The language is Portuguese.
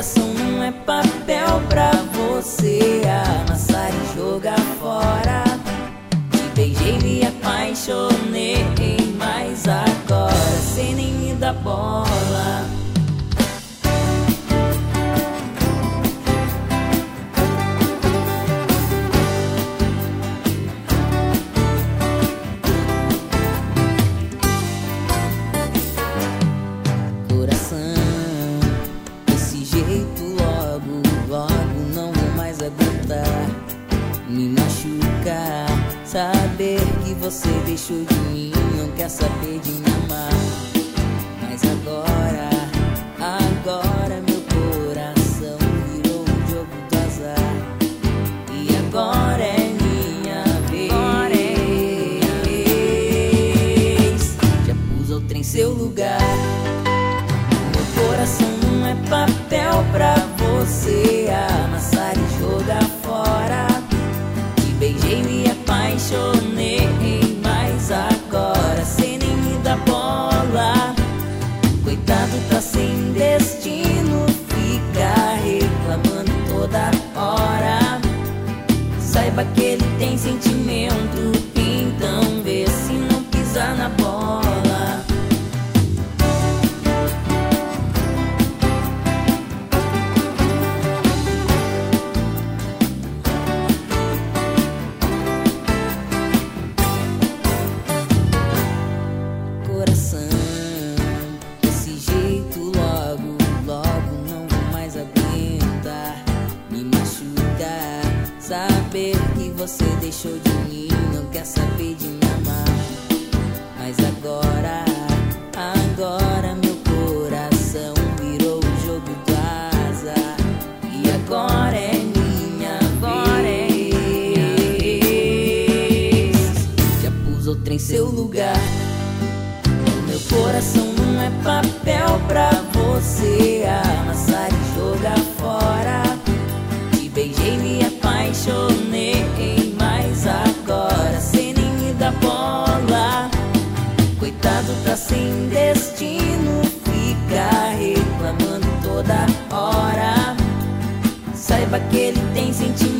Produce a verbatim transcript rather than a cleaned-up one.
coração não é papel pra você amassar e jogar fora. Te beijei, me apaixonei, mas agora cê nem me dá bola. Me machuca saber que você deixou de mim, não quer saber de me amar. Mas agora, agora meu coração virou um jogo do azar. E agora é minha vez. Já pus outra em seu lugar. Meu coração não é papel pra você amassar e jogar fora. Beijei, me apaixonei, mas agora cê nem me dá bola. Coitado, tá sem destino, fica reclamando toda hora. Saiba que ele tem sentimento, então vê se não pisar na bola. Desse jeito logo, logo não vou mais aguentar. Me machuca saber que você deixou de mim, não quer saber de me amar. Mas agora, agora meu coração virou o jogo do azar. E agora é minha vez. Já pus outra em seu lugar. Meu coração não é papel pra você amassar e jogar fora. Te beijei, me apaixonei, mas agora cê nem me dá bola. Coitado, tá sem destino, fica reclamando toda hora. Saiba que ele tem sentimento.